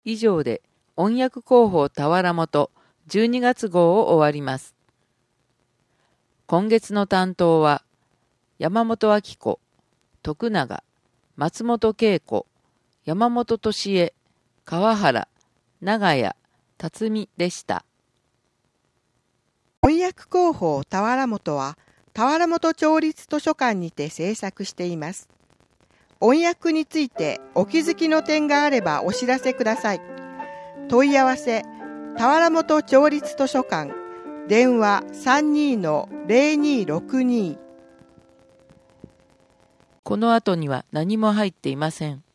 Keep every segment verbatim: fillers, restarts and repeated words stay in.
以上で音訳広報田原本じゅうにがつ号を終わります。今月の担当は山本明子、徳永、松本恵子、山本俊恵、川原、長谷、辰巳でした。 翻訳広報田原本は田原本町立図書館にて制作しています。音訳についてお気づきの点があればお知らせください。問い合わせ田原本町立図書館、電話 さんにーのぜろにーろくにー。 この後には何も入っていません。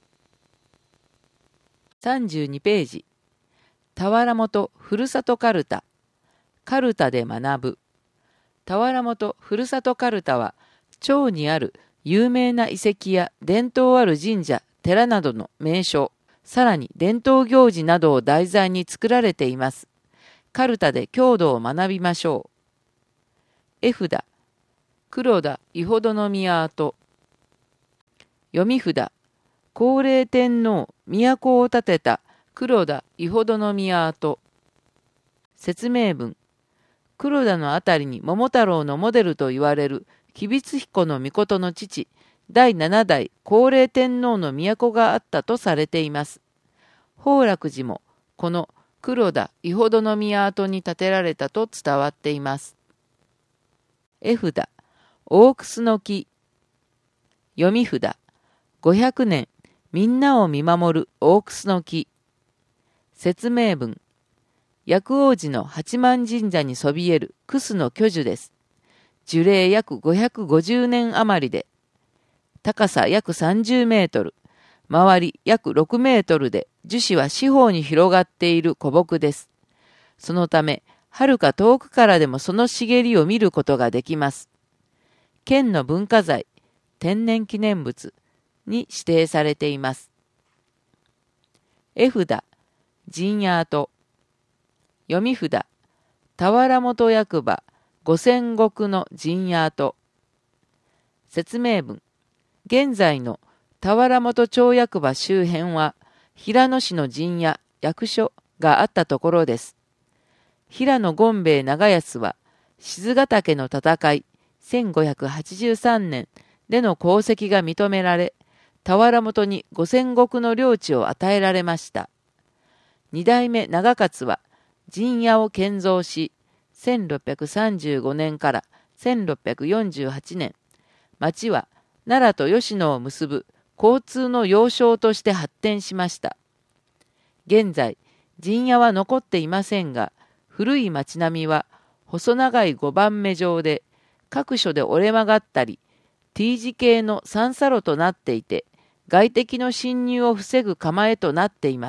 さんじゅうにページ、田原本ふるさとかるた、かるたで学ぶ。田原本ふるさとかるたは、町にある有名な遺跡や伝統ある神社、寺などの名所、さらに伝統行事などを題材に作られています。かるたで郷土を学びましょう。絵札、黒田伊保殿宮跡。読み札、高齢天皇都を建てた黒田伊保殿宮跡。説明文、黒田のあたりに桃太郎のモデルと言われる吉備津彦の命の父、だいななだい高齢天皇の都があったとされています。宝楽寺もこの黒田伊保殿宮跡に建てられたと伝わっています。絵札、大楠の木。読み札、ごひゃくねんみんなを見守る大楠の木。説明文、薬王寺の八幡神社にそびえる楠の巨樹です。樹齢約ごひゃくごじゅうねん余りで、高さ約さんじゅうメートル、周り約ろくメートルで樹脂は四方に広がっている古木です。そのため、はるか遠くからでもその茂りを見ることができます。県の文化財、天然記念物に指定されています。絵札、陣屋跡。読み札、田原本役場五千石の陣屋跡。説明文、現在の田原本町役場周辺は平野市の陣屋、役所があったところです。平野権兵衛長安は賤ヶ岳の戦いせんごひゃくはちじゅうさんねんでの功績が認められ、田原本に五千石の領地を与えられました。二代目長勝は陣屋を建造し、せんろっぴゃくさんじゅうごねんからせんろっぴゃくよんじゅうはちねん、町は奈良と吉野を結ぶ交通の要衝として発展しました。現在、陣屋は残っていませんが、古い町並みは細長いごばんめ状で、各所で折れ曲がったり、T 字形の三叉路となっていて、外敵の侵入を防ぐ構えとなっています。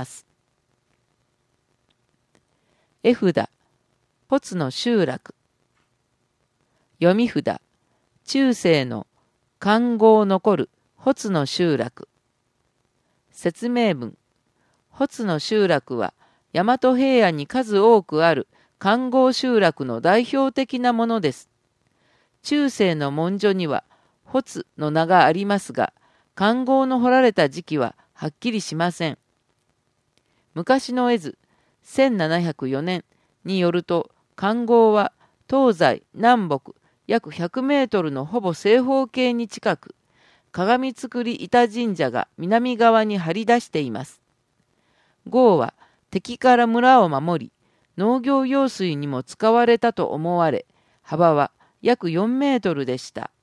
絵札、保津の集落。読み札、中世の環濠残る保津の集落。説明文、保津の集落は大和平野に数多くある環濠集落の代表的なものです。中世の文書には保津の名がありますが、環濠の掘られた時期ははっきりしません。昔の絵図せんななひゃくよねんによると、環濠は東西南北約ひゃくメートルのほぼ正方形に近く、鏡造り板神社が南側に張り出しています。郷は敵から村を守り、農業用水にも使われたと思われ、幅は約よんメートルでした。